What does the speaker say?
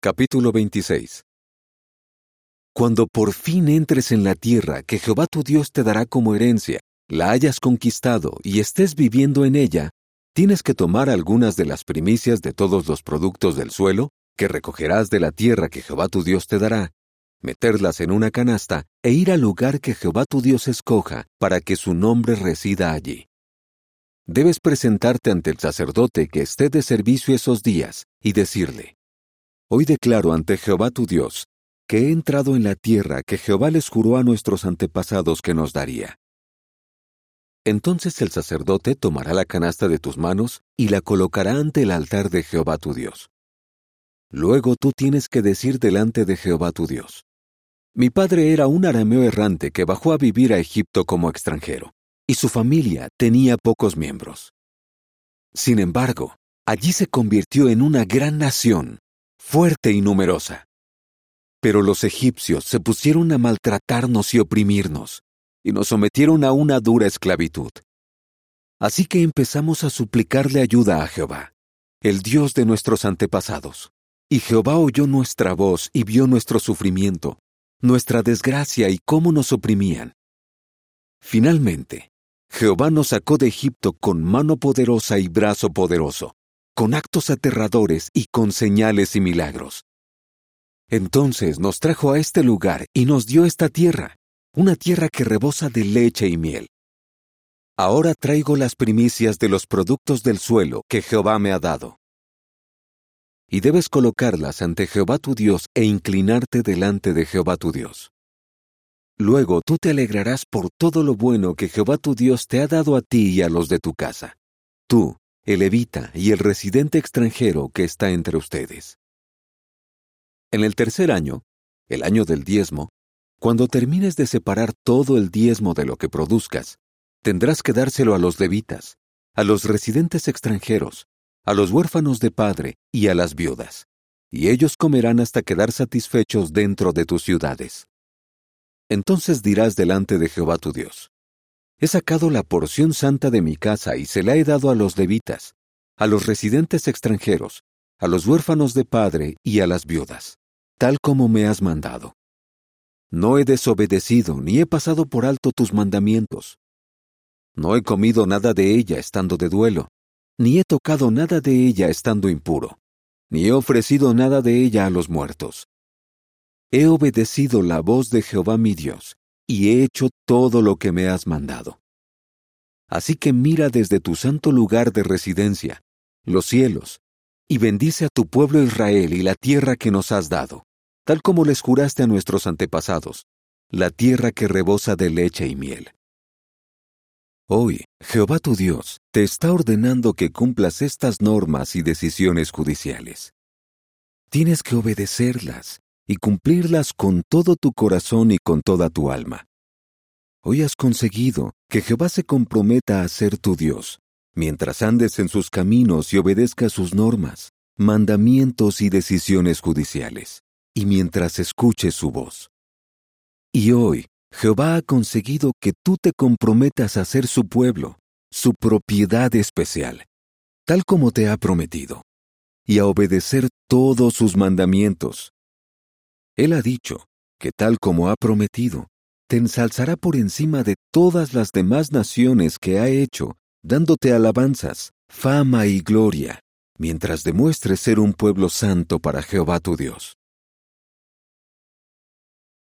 Capítulo 26. Cuando por fin entres en la tierra que Jehová tu Dios te dará como herencia, la hayas conquistado y estés viviendo en ella, tienes que tomar algunas de las primicias de todos los productos del suelo que recogerás de la tierra que Jehová tu Dios te dará, meterlas en una canasta e ir al lugar que Jehová tu Dios escoja para que su nombre resida allí. Debes presentarte ante el sacerdote que esté de servicio esos días y decirle: Hoy declaro ante Jehová tu Dios que he entrado en la tierra que Jehová les juró a nuestros antepasados que nos daría. Entonces el sacerdote tomará la canasta de tus manos y la colocará ante el altar de Jehová tu Dios. Luego tú tienes que decir delante de Jehová tu Dios: Mi padre era un arameo errante que bajó a vivir a Egipto como extranjero, y su familia tenía pocos miembros. Sin embargo, allí se convirtió en una gran nación, fuerte y numerosa. Pero los egipcios se pusieron a maltratarnos y oprimirnos, y nos sometieron a una dura esclavitud. Así que empezamos a suplicarle ayuda a Jehová, el Dios de nuestros antepasados. Y Jehová oyó nuestra voz y vio nuestro sufrimiento, nuestra desgracia y cómo nos oprimían. Finalmente, Jehová nos sacó de Egipto con mano poderosa y brazo poderoso, con actos aterradores y con señales y milagros. Entonces nos trajo a este lugar y nos dio esta tierra, una tierra que rebosa de leche y miel. Ahora traigo las primicias de los productos del suelo que Jehová me ha dado. Y debes colocarlas ante Jehová tu Dios e inclinarte delante de Jehová tu Dios. Luego tú te alegrarás por todo lo bueno que Jehová tu Dios te ha dado a ti y a los de tu casa, tú, el levita y el residente extranjero que está entre ustedes. En el tercer año, el año del diezmo, cuando termines de separar todo el diezmo de lo que produzcas, tendrás que dárselo a los levitas, a los residentes extranjeros, a los huérfanos de padre y a las viudas, y ellos comerán hasta quedar satisfechos dentro de tus ciudades. Entonces dirás delante de Jehová tu Dios: He sacado la porción santa de mi casa y se la he dado a los levitas, a los residentes extranjeros, a los huérfanos de padre y a las viudas, tal como me has mandado. No he desobedecido ni he pasado por alto tus mandamientos. No he comido nada de ella estando de duelo, ni he tocado nada de ella estando impuro, ni he ofrecido nada de ella a los muertos. He obedecido la voz de Jehová mi Dios, y he hecho todo lo que me has mandado. Así que mira desde tu santo lugar de residencia, los cielos, y bendice a tu pueblo Israel y la tierra que nos has dado, tal como les juraste a nuestros antepasados, la tierra que rebosa de leche y miel. Hoy, Jehová tu Dios te está ordenando que cumplas estas normas y decisiones judiciales. Tienes que obedecerlas y cumplirlas con todo tu corazón y con toda tu alma. Hoy has conseguido que Jehová se comprometa a ser tu Dios, mientras andes en sus caminos y obedezcas sus normas, mandamientos y decisiones judiciales, y mientras escuches su voz. Y hoy, Jehová ha conseguido que tú te comprometas a ser su pueblo, su propiedad especial, tal como te ha prometido, y a obedecer todos sus mandamientos. Él ha dicho que tal como ha prometido, te ensalzará por encima de todas las demás naciones que ha hecho, dándote alabanzas, fama y gloria, mientras demuestres ser un pueblo santo para Jehová tu Dios.